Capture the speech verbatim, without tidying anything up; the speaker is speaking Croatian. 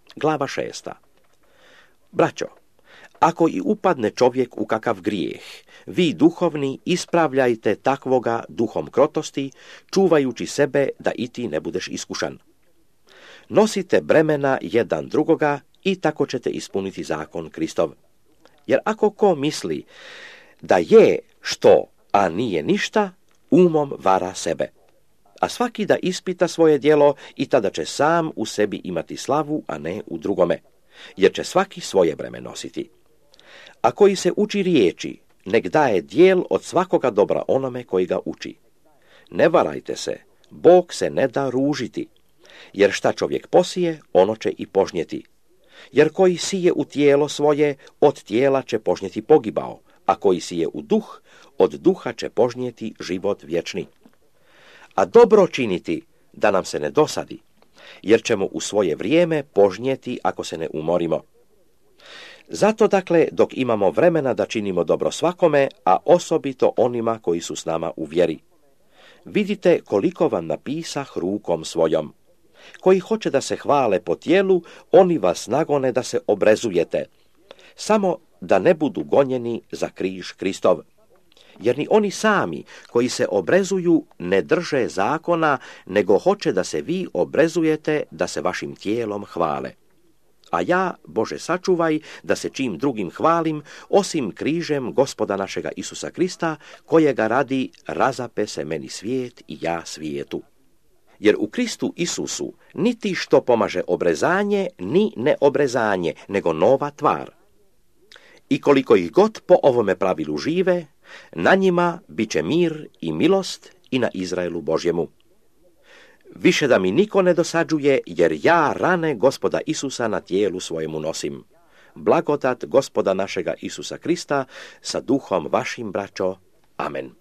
Glava šesta. Braćo, ako i upadne čovjek u kakav grijeh, vi duhovni ispravljajte takvoga duhom krotosti, čuvajući sebe da i ti ne budeš iskušan. Nosite bremena jedan drugoga i tako ćete ispuniti zakon Kristov. Jer ako ko misli da je što, a nije ništa, umom vara sebe. A svaki da ispita svoje djelo i tada će sam u sebi imati slavu, a ne u drugome, jer će svaki svoje breme nositi. A koji se uči riječi, nek daje djel od svakoga dobra onome koji ga uči. Ne varajte se, Bog se ne da ružiti, jer šta čovjek posije, ono će i požnjeti. Jer koji sije u tijelo svoje, od tijela će požnjeti pogibao, a koji sije u duh, od duha će požnjeti život vječni. A dobro činiti da nam se ne dosadi, jer ćemo u svoje vrijeme požnjeti ako se ne umorimo. Zato dakle, dok imamo vremena da činimo dobro svakome, a osobito onima koji su s nama u vjeri. Vidite koliko vam napisah rukom svojom. Koji hoće da se hvale po tijelu, oni vas nagone da se obrezujete, samo da ne budu gonjeni za križ Kristov. Jer ni oni sami koji se obrezuju ne drže zakona, nego hoće da se vi obrezujete da se vašim tijelom hvale. A ja, Bože sačuvaj, da se čim drugim hvalim, osim križem Gospoda našega Isusa Krista, kojega radi razape se meni svijet i ja svijetu. Jer u Kristu Isusu niti što pomaže obrezanje, ni neobrezanje, nego nova tvar. I koliko ih god po ovome pravilu žive, na njima bit će mir i milost i na Izraelu Božjemu. Više da mi niko ne dosađuje, jer ja rane Gospoda Isusa na tijelu svojemu nosim. Blagodat Gospoda našega Isusa Krista sa duhom vašim, braćo. Amen.